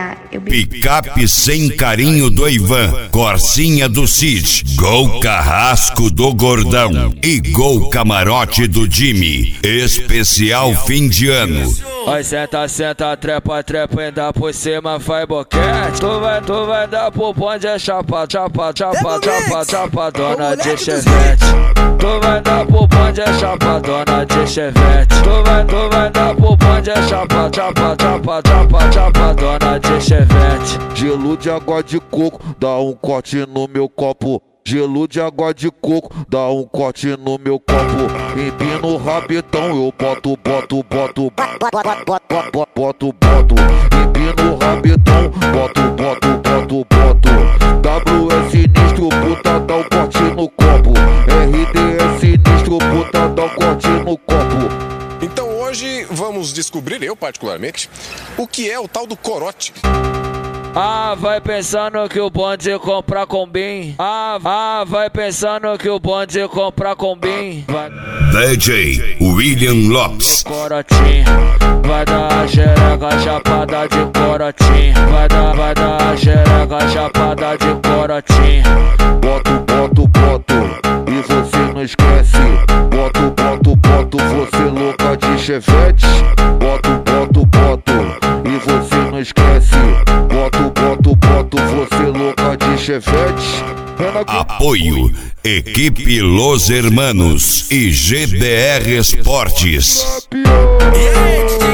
Picape sem carinho do Ivan, Corsinha do Cid, Gol Carrasco do Gordão e Gol Camarote do Jimmy. Especial fim de ano. Vai senta, senta, trepa, trepa, ainda por cima faz boquete. Tu vai dar pro bonde, é chapa, chapa, chapa, chapa, chapa, dona de chevette. Tu vai dar pro bonde, é chapa, dona de chevette. Tu vai dar pro bonde, é chapa, chapa, chapa, chapa, chapa, dona de chevette. Gelo de água de coco, dá um corte no meu copo. Gelo de água de coco, dá um corte no meu copo. Empino o rabetão, eu boto. Empino o rabetão, boto. W é sinistro, puta, dá um corte no copo. RD é sinistro, puta, dá um corte no copo. Então hoje vamos descobrir, eu particularmente, o que é o tal do corote. Vai pensando que o bonde compra combim. Vai pensando que o bonde compra combim. DJ William Lopes. Corotinho, vai dar a xereca chapada de corotinho. Vai dar a xereca chapada de corotinho. Boto, e você não esquece. Boto, você louca de chevette. Boto, e você não esquece. Boto, você louca de chevette. Apoio Equipe Los Hermanos e GDR Esportes. E aí, DJ